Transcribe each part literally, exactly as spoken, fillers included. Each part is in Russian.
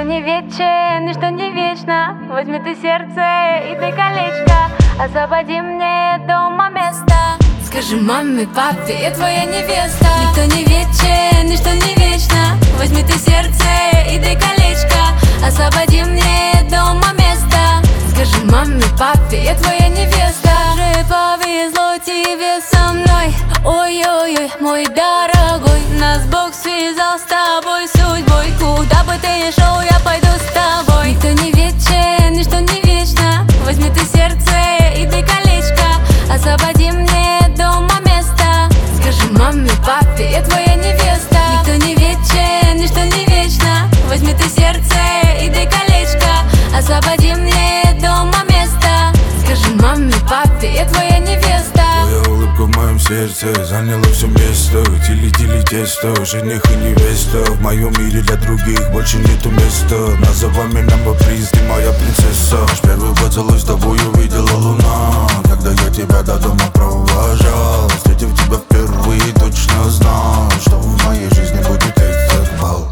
не вечен, ничто не вечно. Возьми ты сердце и ты колечко, освободи мне дома место. Скажи маме, папе, я твоя невеста. Никто не вечен, ничто не вечно. Возьми ты сердце и ты колечко, освободи мне дома место. Скажи маме, папе, я твоя невеста. Же повезло тебе со мной, ой-ой-ой, мой дорогой. Нас Бог связал с тобой судьбой. Куда бы ты ни шел, я пойду с тобой. Никто не вечен, ничто не вечно. Возьми ты сердце и ты колечко, освободи мне дома место. Скажи маме, папе, я твоя невеста. Никто не вечен, ничто не вечно. Возьми ты сердце и ты колечко, освободи мне дома место. Скажи маме, папе, я твоя невеста. Твоя улыбка в моем сердце заняла все место. Тили-тили тесто, жених и невеста. В моем мире для других больше нету места. Называй меня приз, ты моя принцесса. Наш первый поцелуй с тобой увидела луна. Когда я тебя до дома провожал, встретив тебя впервые, точно знал, что в моей жизни будет этот бал.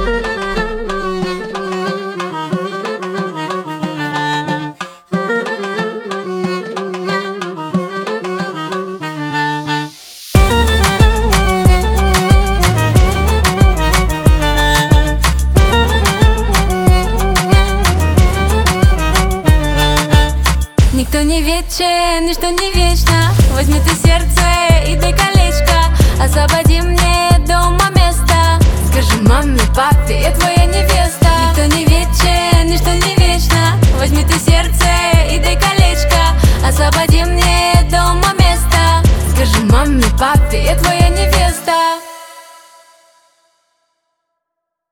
Никто не вечен, ничто не вечно. Возьми ты сердце и ты колечко, освободи мне дома место. Скажи маме, папе, я твоя невеста. Никто не вечен, ничто не вечно. Возьми ты сердце